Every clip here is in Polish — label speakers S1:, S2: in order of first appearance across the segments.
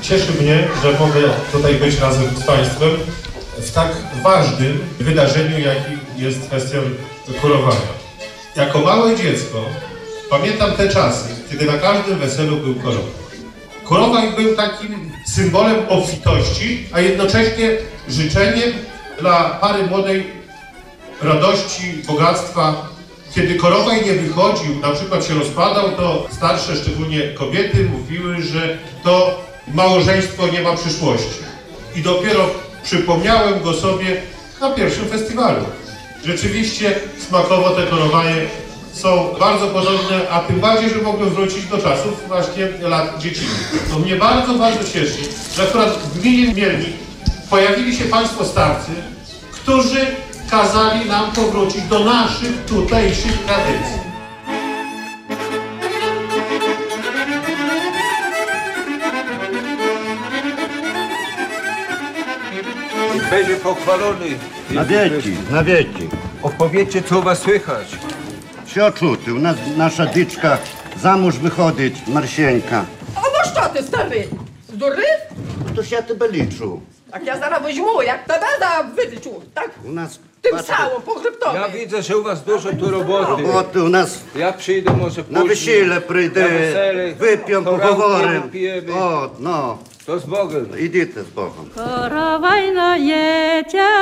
S1: Cieszy mnie, że mogę tutaj być razem z Państwem w tak ważnym wydarzeniu, jakim jest festiwal kurowania. Jako małe dziecko pamiętam te czasy, kiedy na każdym weselu był korowaj. Korowaj był takim symbolem obfitości, a jednocześnie życzeniem dla pary młodej radości, bogactwa. Kiedy korowaj nie wychodził, na przykład się rozpadał, to starsze, szczególnie kobiety, mówiły, że to małżeństwo nie ma przyszłości. I dopiero przypomniałem go sobie na pierwszym festiwalu. Rzeczywiście smakowo te korowaje są bardzo podobne, a tym bardziej, że mogłem wrócić do czasów właśnie lat dziecinnych. To mnie bardzo, bardzo cieszy, że akurat w gminie Mielnik pojawili się Państwo starcy, którzy kazali nam powrócić do naszych tutejszych tradycji.
S2: Będzie pochwalony.
S3: Na wieki, na wieki.
S2: Opowiedzcie, co u was słychać.
S3: Що чути? У нас наша дичка замуж виходить, Марсенька.
S4: А ну що ти, старий? Здурив?
S3: То ж я тебе лічу.
S4: Так я зараз візьму, як тебе вилічу, так?
S3: У нас
S4: Тим
S3: бачите,
S4: самим, по хребтові.
S2: Ja widzę, że u was dużo tu roboty.
S3: роботи, у нас
S2: Ja przyjdę może
S3: на
S2: później.
S3: весілля
S2: Na
S3: прийде,
S2: wesele.
S3: вип'ємо,
S2: To rano
S3: поговоримо.
S2: pijemy.
S3: От, ну,
S2: To z Bogiem.
S3: ідіть з Богом.
S5: Коровайное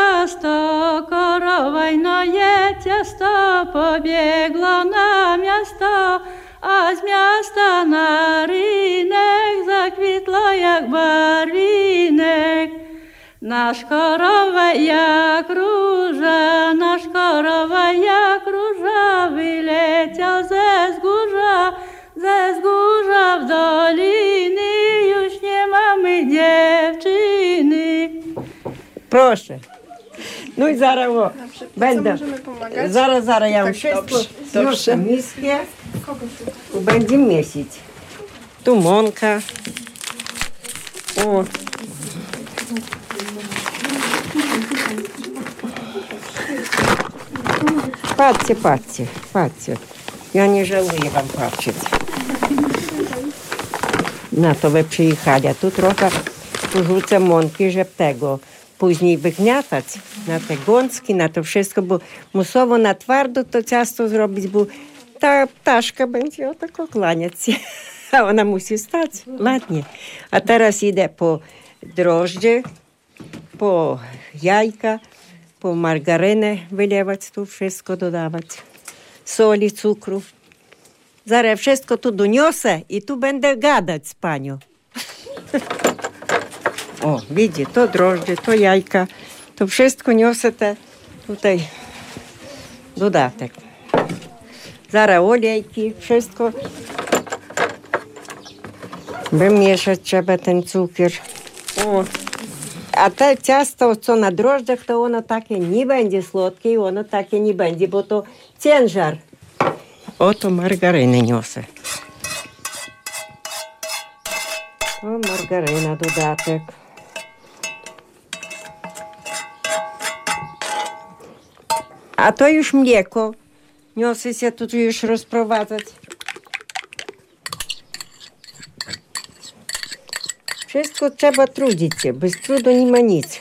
S5: тесто побегло на место, а з міста на ринок заквітло, як барвінок. Наш коровай кружа, наш коровай кружа, вилетел ze zgórza w doliny, już nie mamy dziewczyny.
S6: Proszę. No i zaraz o, będę. Zaraz ja вам wszystko znoszę miskę. Będziemy miesić. Tu mąka. O. Patrzcie. Ja nie żałuję wam patrzeć. Na to wy przyjechali, a tu trochę porzucę mąki, żeby tego później wygniatać na te gąski, na to wszystko, bo musowo na twardo to ciasto zrobić, bo ta ptaszka będzie o tak okłaniać się, a ona musi stać ładnie. A teraz idę po drożdże, po jajka, po margarynę wylewać, tu wszystko dodawać, soli, cukru. Zaraz wszystko tu doniosę i tu będę gadać z panią. O, widzi, to drożdże, to jajka, to wszystko niosę te tutaj dodatek. Zaraz olejki, wszystko. Wymieszać trzeba ten cukier. O. A te ciasto, co na drożdżach, to ono takie nie będzie słodkie i ono takie nie będzie, bo to ciężar. Oto margaryny niosę. O, margaryna, dodatek. A to już mleko. Niosę się tu już rozprowadzać. Wszystko trzeba trudzić się. Bez trudu nie ma nic.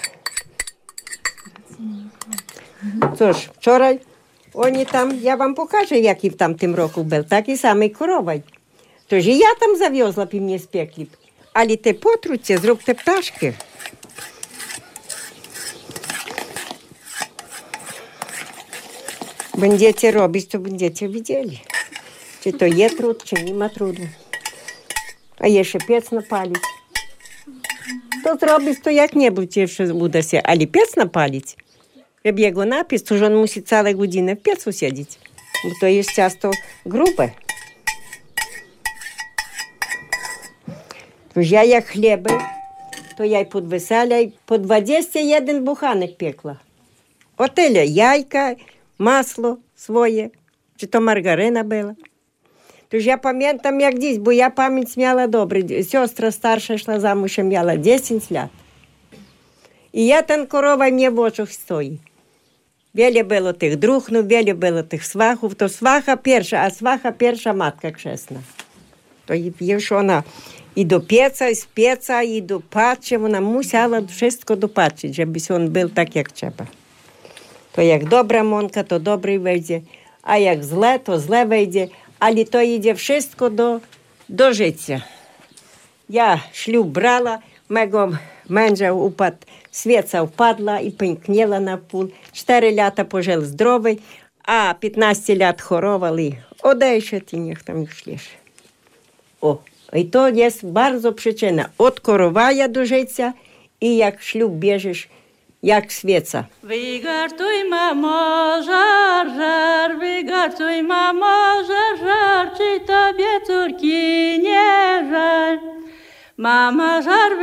S6: Cóż, wczoraj oni tam, ja wam pokażę, jaki w tamtym roku był. Taki samej korowaj. Toż i ja tam zawiozła, i mnie spiekli. Ale te potrucie, zrób te ptaszki. Będziecie robić, to będziecie widzieli. Czy to jest trud, czy nie ma trudu. A jeszcze piec napalić. To zrobić, to jak nie będzie jeszcze uda się, ale piec napalić. Jak jego napis, to że on musi całe godziny w piecu siedzieć. Bo to jest ciasto grube. Toż ja jak chleby, to ja pod wesele po 21 buchanek piekła. O tyle jajka, masło swoje, czy to margaryna była. Toż ja pamiętam jak dziś, bo ja pamięć miała dobry. Siostra starsza szła zamуж, miała 10 lat. I ja ten korowaj mnie w oczach stoi. Wiele było tych druhnów, wiele było tych swachów. To swacha pierwsza, a swacha pierwsza matka chrzestna. To już ona I do pieca, i z pieca, i do paczy. Ona musiała wszystko dopatrzyć, żeby on był tak, jak trzeba. To jak dobra mąka, to dobry wejdzie, a jak złe, to złe wejdzie, ale to idzie wszystko do życia. Ja ślub brała, mego męża upadł, świeca upadła i pęknięła na pół. 4 lata pożył zdrowy, a 15 lat chorował i odejszedł i niech tam już leży. O, i to jest bardzo przyczyna od korowania do życia i jak ślub bierzesz, jak świeca.
S5: Wygartuj, mamo, żar, żar, wygartuj, mamo, żar, żar, czy tobie córki nie żal? Mama żar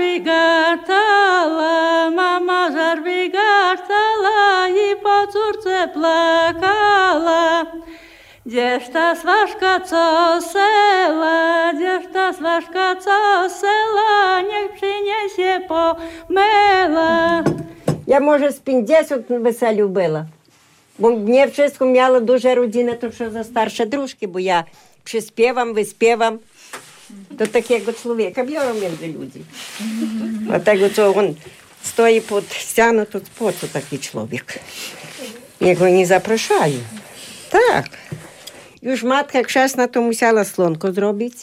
S5: wygartała, mama żar wygartała i po córce plakała. Gdzież ta swaszka co sela, gdzież ta swaszka co sela, niech przyniesie pomyla.
S6: Ja może z 50 weselu była, bo mnie wszystko miała duża rodzina, to що za starsze drużki, bo ja przyśpiewam, wyśpiewam. Do takiego człowieka biorą między ludzi. Dlatego, co on stoi pod ścianą, to po co taki człowiek? Niech go nie zapraszają. Tak. Już matka chrzestna to musiała słonko zrobić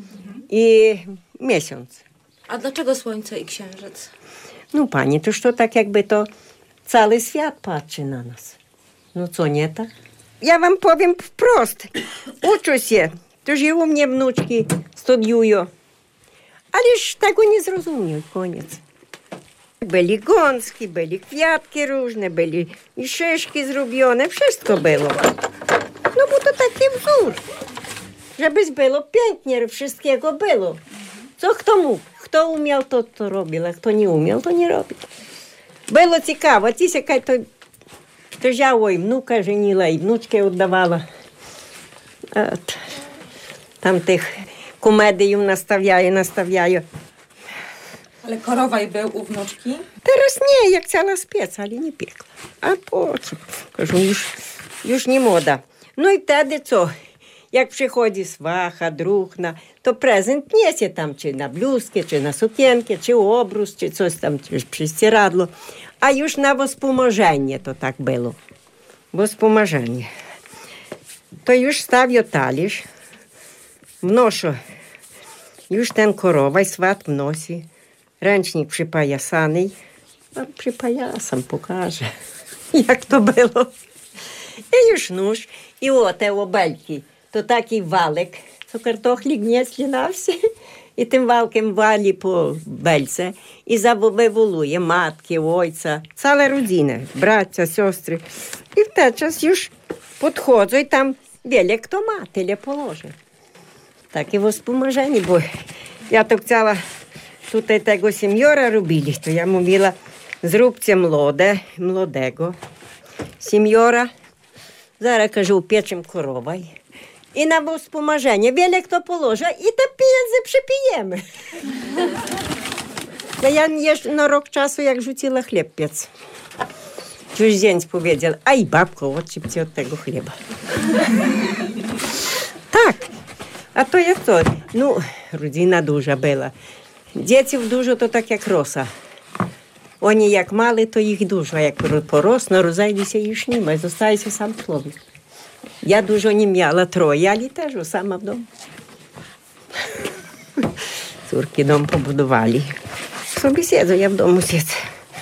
S6: i miesiąc.
S7: A dlaczego słońce i księżyc?
S6: No pani, to що tak jakby to cały świat patrzy na nas. No co nie tak? Ja wam powiem wprost. Uczę się. To już u mnie wnuczki studiują. Ależ tego nie zrozumiał, koniec. Byli gąski, byli kwiatki różne, byli i szyszki zrobione, wszystko było. No bo to taki wzór. Żeby było pięknie, wszystkiego było. Co kto mógł? Kto umiał, to robił, a kto nie umiał, to nie robił. Było ciekawe. Тися to wzięło i wnuka, żeniła, i wnuczkę oddawała. Tam tych komediów nastawiają.
S7: Ale korowaj był u wnuczki?
S6: Teraz nie, jak chciała spiec, ale nie piekła. A po co? Кажу, już nie moda. No i wtedy co? Jak przychodzi swacha, druhna, to prezent niesie tam, czy na bluzkę, czy na sukienkę, czy obrus, czy coś tam, czy prześcieradło. A już na wspomożenie to tak było. Wspomożenie. To już stawią talerz, wnoszą już ten korowaj, swat wnosi, ręcznik przypajasany. Przypajasam, pokażę, jak to było. I już nóż, i o te obelki. To taki walek, co kartofli gnieśli na wsi. I tym walkiem wali po belce i zawywoluje matki, ojca, cała rodzina, bracia, siostry. I w ten czas już podchodzą i tam wiele kto ma, tyle położy. Takie wspomożenie, bo ja to chciała tutaj tego seniora robili, to ja mówiła, zróbcie młodego seniora, zaraz, кажу, upieczem korowaj i na wspomożenie wiele kto położy i te pieniądze przypijemy. No ja jeszcze na rok czasu, jak rzuciła chleb piec. Już dzień powiedział, aj babko, odczepcie od tego chleba. Tak. A to jak to? No, rodzina duża była. Dzieciów dużo to tak jak rosa. Oni jak mali, to ich dużo. Jak porosną, rozejdzie się już nie ma. Zostaje się sam człowiek. Ja dużo nie miała, 3, ale też sama w domu. Córki dom pobudowali. Sobie siedzą, ja w domu siedzę.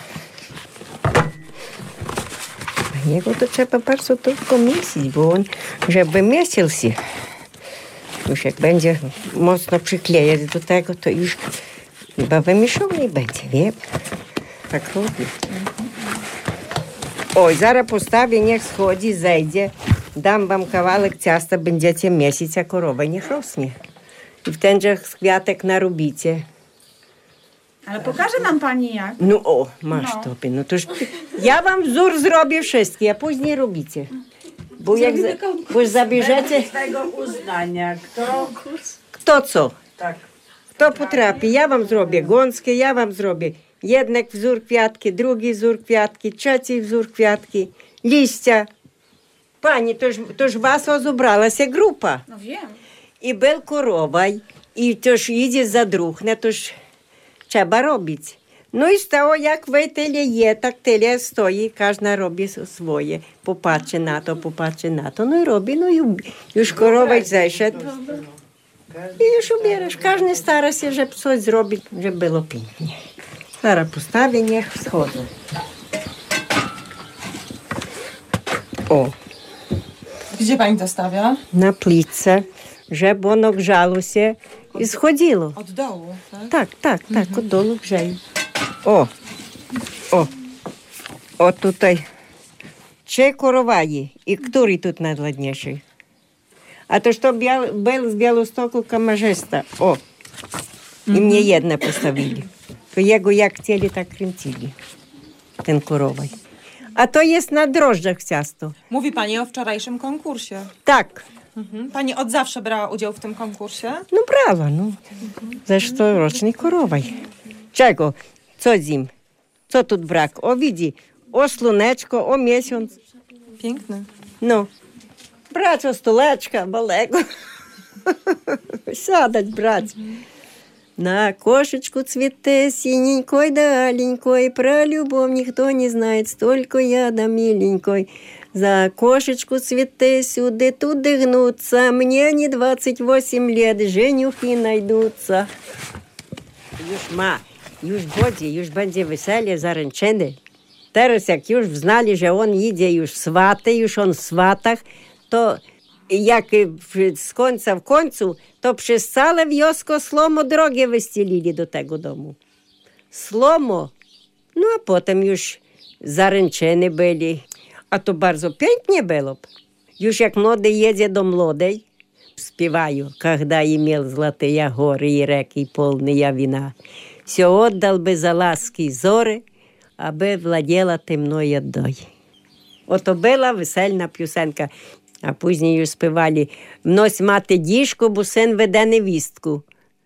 S6: A jego to trzeba bardzo tylko mieścić, bo on, żeby mieścił się, już jak będzie mocno przyklejać do tego, to już chyba wymieszony będzie, wie? Tak robi. Oj, zaraz postawię, niech schodzi, zejdzie. Dam wam kawałek ciasta, będziecie mieścić, a korowa niech rośnie. I w tenże kwiatek narobicie.
S8: Ale pokaże nam pani jak.
S6: No o, masz topy. No toż ja wam wzór zrobię wszystkie, a później robicie. Bo jak bo zabierzecie...
S9: tego uznania.
S6: Kto co?
S9: Tak.
S6: Kto potrafi? Ja wam zrobię gąskę, ja wam zrobię jednak wzór kwiatki, drugi wzór kwiatki, trzeci wzór kwiatki, liścia. Pani, toż was ozubrała się grupa.
S8: No wiem.
S6: I był korowaj, I to już idzie za druhne, to już trzeba robić. No i stało, jak wy tyle je, tak tyle stoi, każda robi swoje. Popatrzy na to, no i robi, no i już korować zeszedł. I już ubierasz. Każdy stara się, żeby coś zrobić, żeby było pięknie. Зараз postawię, niech schodzą. O,
S7: Gdzie pani to stawia?
S6: na plice, żeby ono grzało się i schodziło.
S7: Od dołu, tak?
S6: Tak, od dolu grzeje. O tutaj 3 короваї. І który тут najładniejszy? A to, что был z Białegostoku kamerzysta. I mnie jedne postawili. To jego jak chcieli, tak kręcili. Ten korowaj. A to jest na drożdżach ciasto.
S7: Mówi pani o wczorajszym konkursie.
S6: Tak.
S7: Pani od zawsze brała udział w tym konkursie?
S6: No brała, no. Zeszłoroczny korowaj. Czego? Co z nim? Co тут brak? O widzi, o słoneczko, o miesiąc.
S7: Piękny.
S6: No. Brać o столечка малego. Сядать брать. На кошечку цветы синенькой да аленькой, про любовь никто не знает, столько я да миленькой. За кошечку цветы сюды-туды гнутся, мне не 28 лет, женюхи найдутся. Już będzie, już będzie wesele zaręczone. Teraz jak już znali, że on idzie już swaty, już on w swatach, to jak z końca w końcu, to przez całe wiosko slomo drogę wyścielili do tego domu. Slomo. No a potem już zaręczeni byli. A to bardzo pięknie było. Już jak młody jedzie do młodej, śpiewają, когда имел золотые горы и реки полные вина, все отдал бы за ласки зоры, аби владіла темною дой. Ото була весельна пісенка. А później już співали «Внось мати діжку, бо син веде невістку».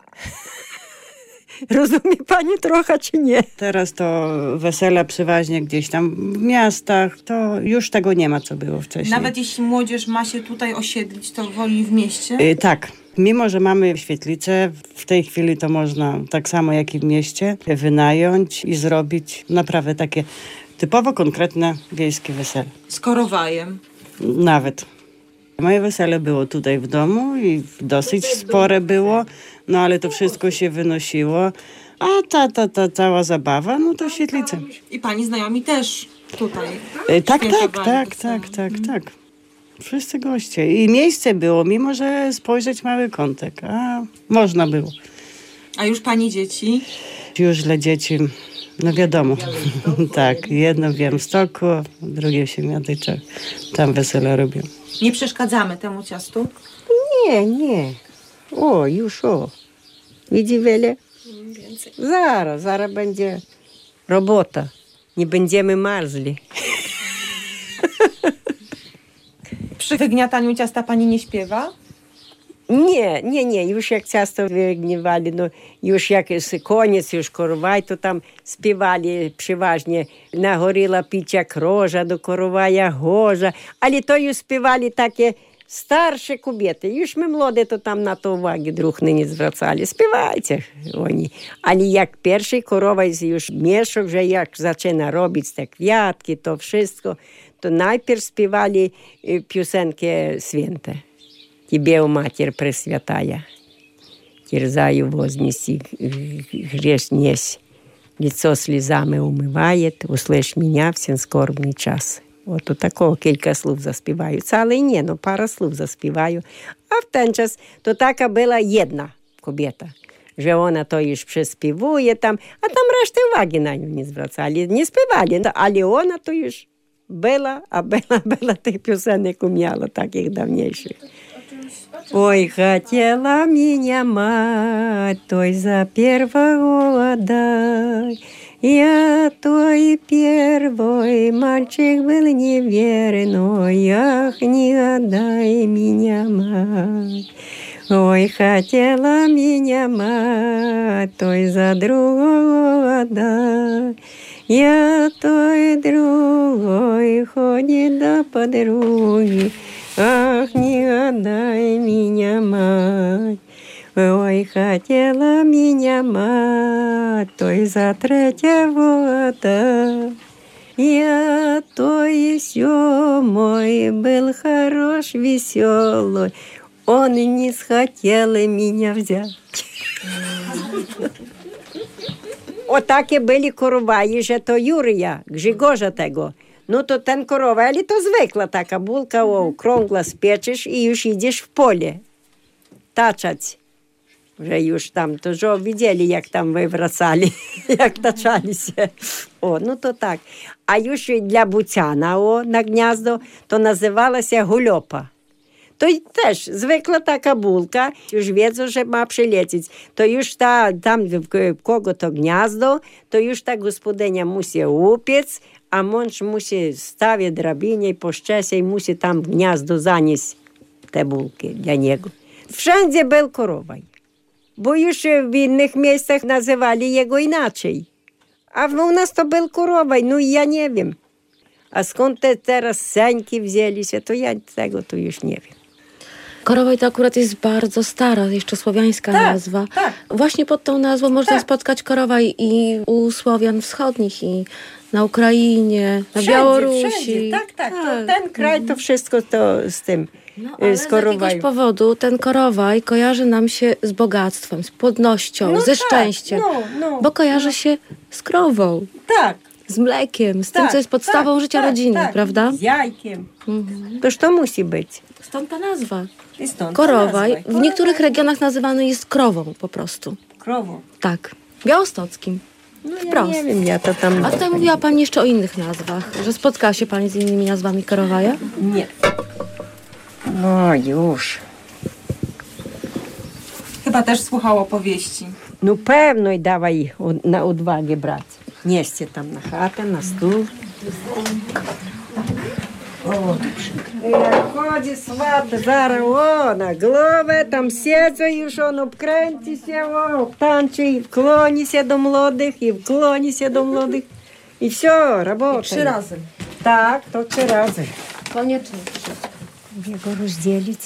S6: Rozumie pani trochę, czy nie?
S9: Teraz to wesela przeważnie gdzieś tam w miastach, to już tego nie ma, co było wcześniej.
S7: Nawet jeśli młodzież ma się tutaj osiedlić, to woli w mieście?
S9: Tak. Mimo że mamy świetlicę, w tej chwili to można tak samo jak i w mieście wynająć i zrobić naprawdę takie typowo konkretne wiejskie wesele.
S7: Z korowajem?
S9: Nawet. Moje wesele było tutaj w domu i dosyć spore było, no ale to wszystko się wynosiło, a ta cała zabawa, no to świetlice.
S7: I pani znajomi też tutaj?
S9: Tak. Wszyscy goście. I miejsce było, mimo że spojrzeć mały kątek, a można było.
S7: A już pani dzieci?
S9: Już dla dzieci, no wiadomo, tak, jedno w Białymstoku, drugie w Siemiatyczach, tam wesele robią.
S7: Nie przeszkadzamy temu ciastu?
S6: Nie. Już. Widzi wiele? Zaraz będzie robota. Nie będziemy marzli.
S7: Przy wygniataniu ciasta pani nie śpiewa?
S6: Nie. Już jak ciasto wygniewali, no już jak jest koniec, już koровай, to tam śpiewali przeważnie «Nagorila піча крожа, до коровая гожа». Ale to już śpiewali takie starsze kobiety. Już my młode to tam na to uwagi druhny nie zwracali. Śpiewajcie oni. Ale jak pierwszy koровай już mieszał, że jak zaczyna robić te kwiatki, to wszystko, to najpierw śpiewali piosenkę święte. Тебе, о Матерь Пресвятая, терзаю вознеси, грешь несть, лицо слезами умывает, услышь меня в сен скорбний час. От такого кілька слів заспіваю. Цілий ні, но пара слів заспіваю. А в той час то така була jedna kobieta, że ona to już przespiewuje tam, a tam resztę uwagi na nią nie zwracali, nie śpiewali, ale ona to już była, a była tych piosenek umiała, takich dawniejszych. Ой, хотела меня мать той за первого отдай. Я той первый мальчик был неверный, ах, не отдай меня, мать. Ой, хотела меня мать той за другого отдай. Я той другой ходит до подруги. Ах, не отдай меня, мать. Ой, хотела меня мать, то и за третьего года. Я то и сё мой был хорош, веселый. Он не захотел меня взять. Отакі були короваї, że to Юрія, Grzegorza tego. No to ten korowaj, ale to zwykła taka bulka, okrągła, spieczysz i już idziesz w pole. Taczać. Że już tam, to że widzieli, jak tam wywracali, jak taczali się. O, no to tak. A już dla buciana, na gniazdo, to nazywała się guliopa. To i też zwykła taka bulka, już wiedzą, że ma przylecieć. To już tam w kogo to gniazdo, to już ta gospodynia musi upiec, a mąż musi stawić drabinę i po szczęście i musi tam w gniazdo zanieść te bulki dla niego. Wszędzie był korowaj, bo już w innych miejscach nazywali jego inaczej. A u nas to był korowaj, no i ja nie wiem. A skąd teraz seńki wzięli się, to ja tego to już nie wiem.
S10: Korowaj to akurat jest bardzo stara, jeszcze słowiańska nazwa.
S4: tak.
S10: Właśnie pod tą nazwą można spotkać korowaj i u Słowian wschodnich, i na Ukrainie, na Białorusi.
S6: Wszędzie. Tak. To ten kraj to wszystko to z tym,
S10: Ale
S6: z
S10: z
S6: korowaj.
S10: jakiegoś powodu ten korowaj kojarzy nam się z bogactwem, z płodnością, ze szczęściem. Bo kojarzy się z krową,
S6: Tak.
S10: z mlekiem, z tym, co jest podstawą życia rodziny, prawda?
S6: Z jajkiem. Toż to musi być.
S10: Stąd ta nazwa.
S6: I stąd
S10: Korowaj w niektórych regionach nazywany jest krową po prostu.
S6: Krową.
S10: Tak. Białostockim.
S6: Ja
S10: Wprost.
S6: nie wiem, ja to tam...
S10: A tutaj mówiła Pani jeszcze o innych nazwach, że spotkała się Pani z innymi nazwami korowaja?
S6: Nie. No już.
S7: Chyba też słuchał opowieści.
S6: No pewno i dawaj na odwagę brać. Nieście tam na chatę, na stół. O, jak chodzi swat, zaraz na głowę, tam siedzę już, on obkręci się, tańczy i wkloni się do młodych, i wkloni się do młodych. I все, robota.
S7: 3 razy.
S6: Tak, to 3 razy.
S10: Koniecznie.
S6: Mogę go rozdzielić.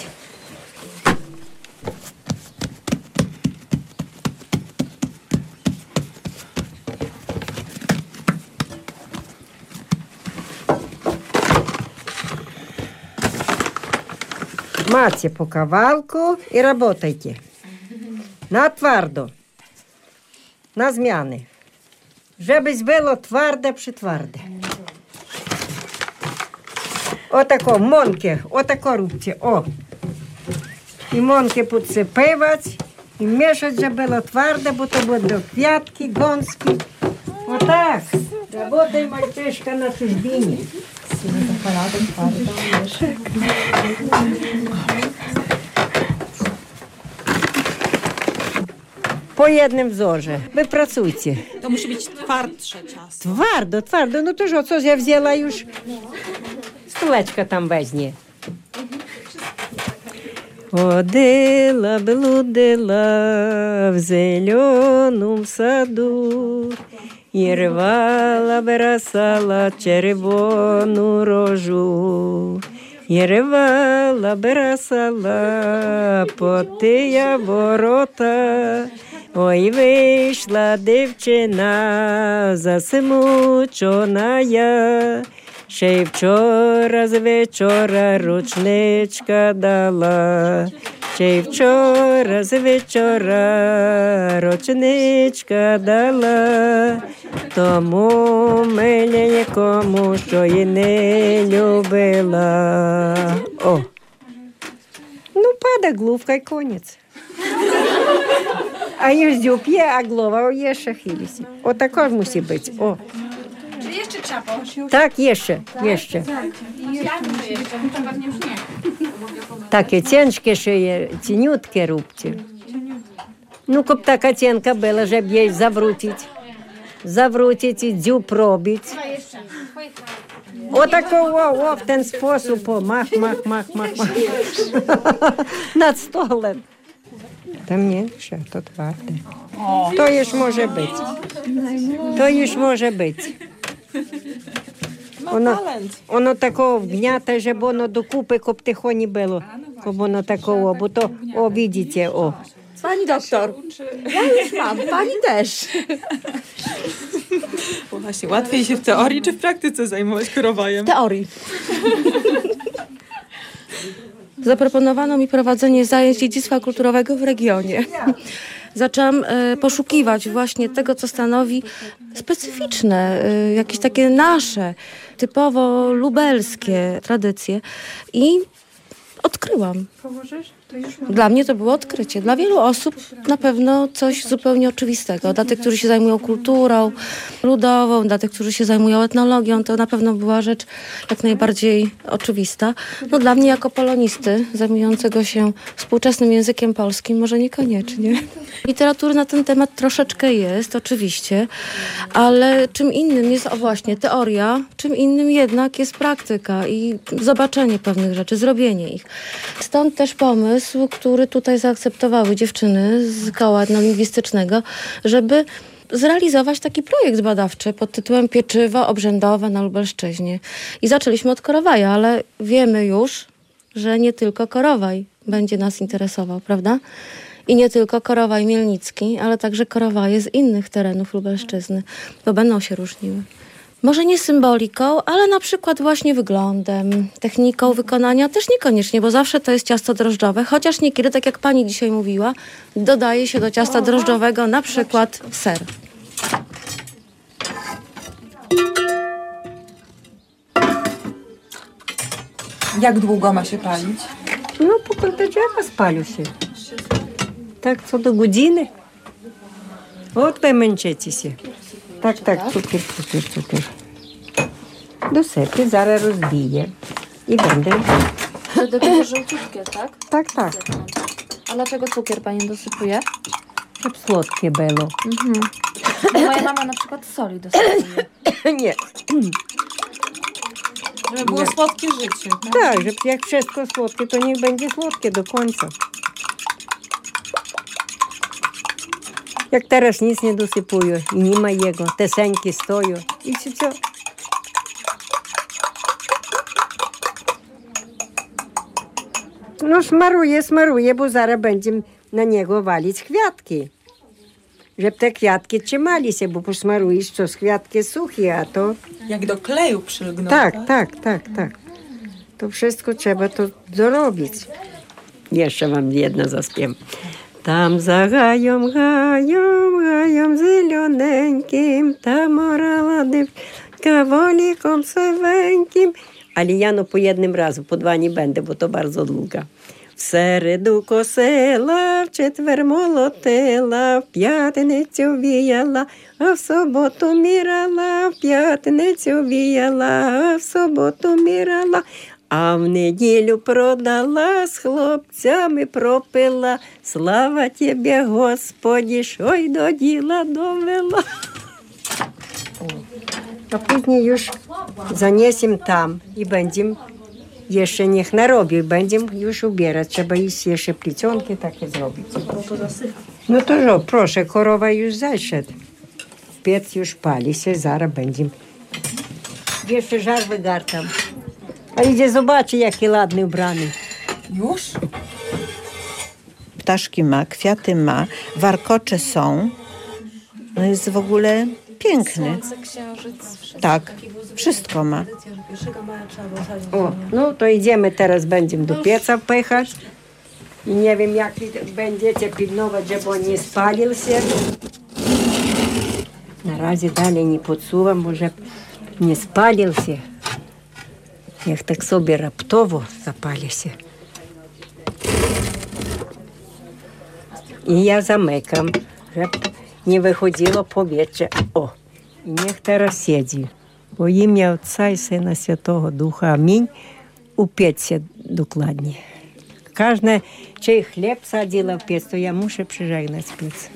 S6: Macie po kawałku i работайте. Na twardo. Na zmiany. Żebyś było twarde przy twarde. Отако, монки, отако róbcie, o. I mąkę podsypywać i mieszać, żeby było twarde, bo to będą kwiatki, gąski. O tak, работай, мальчишка, на чужбиnie. Po jednym wzorze. Wypracujcie.
S7: To musi być twardsze ciasto.
S6: Twardo. No to że co ja wzięła już? Stuleczka tam weźmie. Ходила, блудила в зеленом саду і рвала, бросала червону рожу. І рвала, бросала по тия ворота. Ой, вийшла дівчина засмучена. Ще й вчора з вечора ручничка дала. Ще й вчора з вечора ручничка дала. Тому миленькому, що й не любила. О! Ну, пада глувка й конець. А już dziób je, a głowa jeszcze chyli się. O tak musi być. O.
S8: Czy jeszcze trzeba położyć?
S6: Tak, jeszcze. Takie ciężkie szyje, cieniutkie róbcie. No, kop taka cienka była, żeby jej zawrócić i dziób robić. O taką, w ten sposób, o, mach. Nad stołem. Tam mniejsze, to twarde. To już może być. Ono takowo wgniate, żeby ono do kupy, kop tycho nie było. Kop ono takowo, bo to, o widzicie, o.
S10: Pani doktor, ja już mam, pani też.
S7: Bo właśnie, łatwiej się w teorii czy w praktyce zajmować korowajem?
S10: Teorii. Zaproponowano mi prowadzenie zajęć dziedzictwa kulturowego w regionie. Zaczęłam poszukiwać właśnie tego, co stanowi specyficzne, jakieś takie nasze, typowo lubelskie tradycje i odkryłam. Dla mnie to było odkrycie. Dla wielu osób na pewno coś zupełnie oczywistego. Dla tych, którzy się zajmują kulturą ludową, dla tych, którzy się zajmują etnologią, to na pewno była rzecz jak najbardziej oczywista. No dla mnie jako polonisty zajmującego się współczesnym językiem polskim może niekoniecznie. Literatury na ten temat troszeczkę jest, oczywiście, ale czym innym jest właśnie teoria, czym innym jednak jest praktyka i zobaczenie pewnych rzeczy, zrobienie ich. Stąd też pomysł, który tutaj zaakceptowały dziewczyny z koła etnolingwistycznego, żeby zrealizować taki projekt badawczy pod tytułem Pieczywo obrzędowe na Lubelszczyźnie. I zaczęliśmy od Korowaja, ale wiemy już, że nie tylko Korowaj będzie nas interesował, prawda? I nie tylko Korowaj Mielnicki, ale także Korowaje z innych terenów Lubelszczyzny, bo będą się różniły. Może nie symboliką, ale na przykład właśnie wyglądem, techniką wykonania też niekoniecznie, bo zawsze to jest ciasto drożdżowe, chociaż niekiedy, tak jak pani dzisiaj mówiła, dodaje się do ciasta drożdżowego na przykład ser.
S7: Jak długo ma się palić?
S6: No, поки drzewa spalił się. Tak, co do godziny. От ви мęczycie. Tak, tak, cukier. Dosypię, zaraz rozbiję. I będę...
S10: To dopiero żółciutkie, tak?
S6: Tak.
S10: A dlaczego cukier pani dosypuje?
S6: Żeby słodkie było.
S10: Moja mama na przykład soli dosypuje.
S6: Nie.
S7: Żeby było słodkie życie.
S6: Tak, żeby jak wszystko słodkie, to niech będzie słodkie do końca. Jak teraz nic nie dosypuję i nie ma jego, te senki stoją i все. No smaruję, bo zaraz będziemy na niego walić kwiatki. Żeby te kwiatki trzymali się, bo posmarujesz, co z kwiatki suche, a to...
S7: Jak do kleju przylgną.
S6: Tak. To wszystko trzeba to dorobić. Jeszcze wam jedno zaśpiewam. Tam za gają zieloneńkim, tam orała dywka wolikom sewеньким. Ale ja no po jednym razu, po dwa nie będę, bo to bardzo długa. W середу косила, в четвер молотила, в п'ятницю віяла, а в суботу мірала, в п'ятницю віяла, а в суботу мірала, а в неділю продала, з хлопцями пропила. Слава Тебе, Господи, що й до діла довела. A później już zaniesiem tam i będziemy jeszcze niech narobił, będziemy już ubierać. Trzeba iść jeszcze pliconki takie zrobić. No to proszę, korowa już zaszedł. Piec już pali się, zaraz będziemy. Jeszcze żar wygartam. A idzie zobaczy, jaki ładny ubrany.
S7: Już?
S11: Ptaszki ma, kwiaty ma, warkocze są. No jest w ogóle piękny. Tak, wszystko ma.
S6: O, no to idziemy teraz, będziemy do pieca pychać. I nie wiem, jak będziecie pilnować, żeby on nie spalił się. Na razie dalej nie podsuwam, bo żeby nie spalił się. Niech tak sobie raptowo zapali się. I ja zamykam, żeby nie wychodziło powietrze. O, i niech teraz siedzi. Во ім'я Отця і Сина Святого Духа. Амінь. Упеться докладnie. Każde, czy chleb sadzila w piec, to ja muszę przyżegnać piec.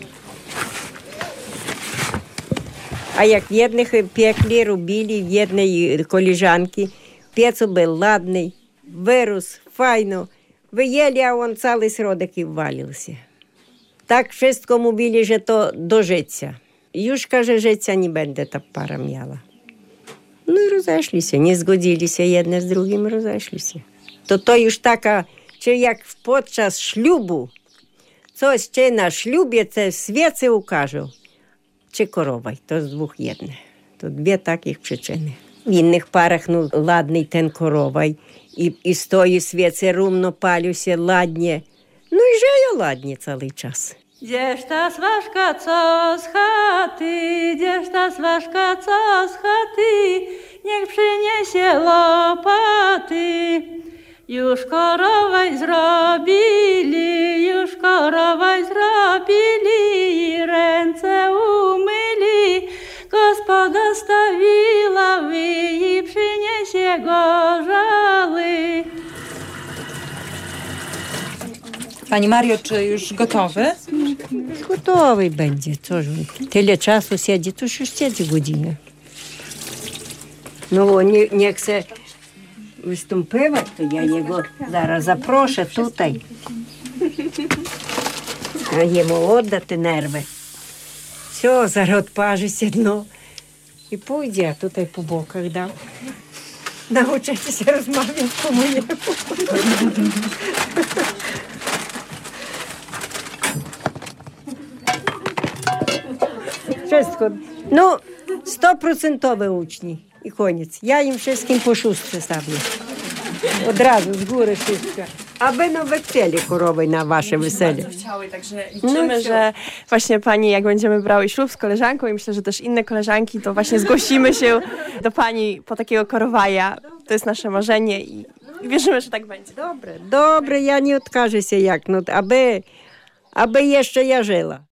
S6: A jak jednych piekli, robili, w jednej koleżanki, piec był ładny, wyrósł, fajno. Wyjęli, a on cały środek i walił się. Tak wszystko mówili, że to do życia. Już, każe, życia nie będę ta para miała. No i rozeszli się, nie zgodzili się jedne z drugim, rozeszli się. To już taka, czy jak podczas ślubu, coś czy na ślubie, te świece ukażą, czy korowaj. To z dwóch jedne. To dwie takich przyczyny. W innych parach, no, ładny ten korowaj i stoi świece, równo palią się ładnie. No i żyje ładnie cały czas.
S5: Gdzież ta swaszka, co z chaty, gdzież ta swaszka, co z chaty, niech przyniesie łopaty. Już korowaj zrobili, już korowaj zrobili i ręce umyli. Gospoda stawiła wy i przyniesie go żały.
S7: Pani Mario, czy już gotowy?
S6: Gotowy będzie, co że tyle czasu siedzi, to już siedzi godzinę. No nie chce występować, to ja jego zaraz zaproszę tutaj. A jemu odda te nerwy. Все, zaraz odparzy się dno i pójdzie, a tutaj po bokach dam. Nauczycie się rozmawiać po mojemu. Wszystko. No, 100% uczni i koniec. Ja im wszystkim po szóstce stawię. Od razu z góry wszystko. A będą wekceli korowej na wasze wesele.
S12: Chciały, także liczymy, że właśnie pani, jak będziemy brały ślub z koleżanką i myślę, że też inne koleżanki, to właśnie zgłosimy się do pani po takiego korowaja. To jest nasze marzenie i wierzymy, że tak będzie.
S6: Dobre, ja nie odkażę się jak, no, aby jeszcze ja żyła.